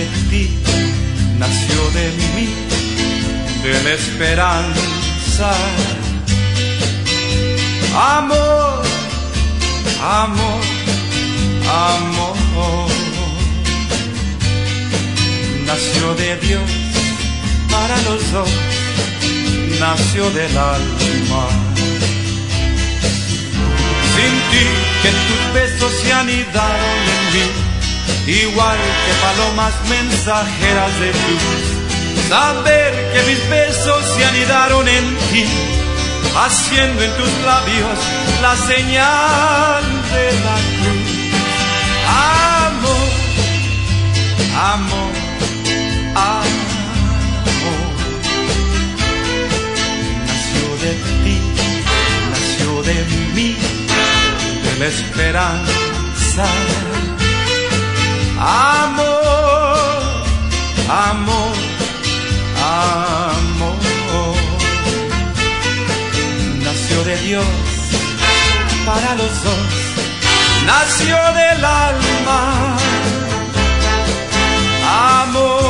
de ti, nació de mí, de la esperanza. Amor, amor, amor, nació de Dios para los dos, nació del alma. Sin ti que tus besos se anidaron en mí, igual que palomas mensajeras de luz. Saber que mis besos se anidaron en ti, haciendo en tus labios la señal de la cruz. Amor, amor, amor, nació de ti, nació de mí, de la esperanza. Amor, amor, amor, nació de Dios para los dos, nació del alma. Amor.